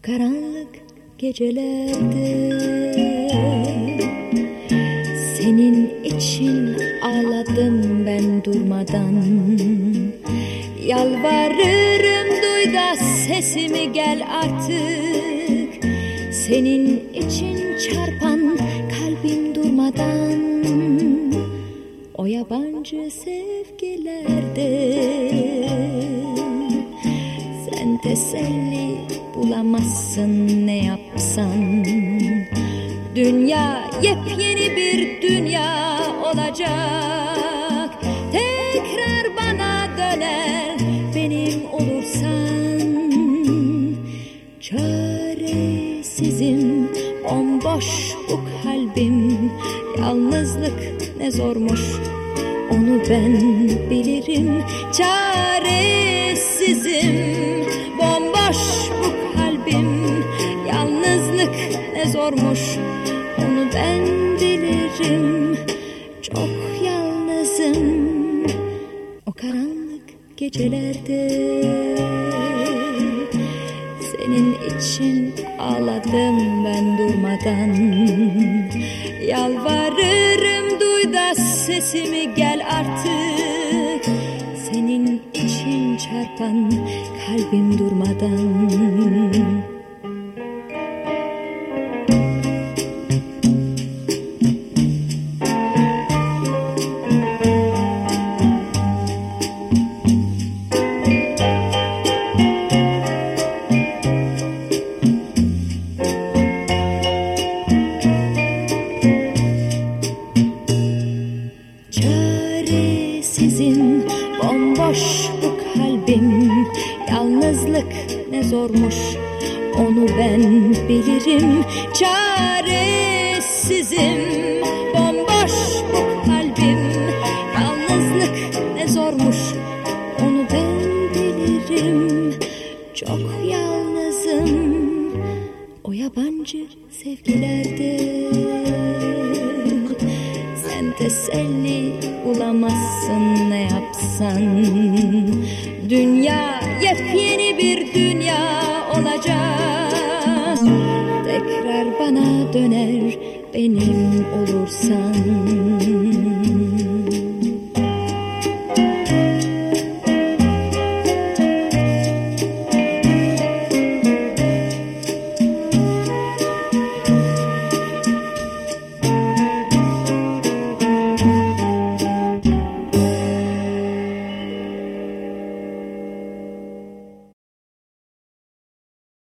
karanlık gecelerde senin için ağladım ben durmadan. Yalvarırım duy da sesimi gel artık. Senin için çarpan kalbim durmadan. O yabancı sevgilerde sen teselli bulamazsın ne yapsan. Dünya yepyeni bir dünya olacak. Tekrar bana döner benim olursan. Çaresizim, bomboş bu kalbim. Yalnızlık ne zormuş onu ben bilirim. Çaresizim, bomboş bu kalbim. Yalnızlık ne zormuş onu ben bilirim. Çok yalnızım o karanlık gecelerde. Senin için ağladım ben durmadan. Yalvarırım duy da sesimi gel artık. Senin için çarpan kalbim durmadan. Çaresizim, bomboş bu kalbim. Yalnızlık ne zormuş onu ben bilirim. Çaresizim, bomboş bu kalbim. Yalnızlık ne zormuş onu ben bilirim. Çok yalnızım o yabancı sevgilerde. Sen teselli bulamazsın ne yapsan. Dünya yepyeni bir dünya olacak. Tekrar bana döner benim olursan.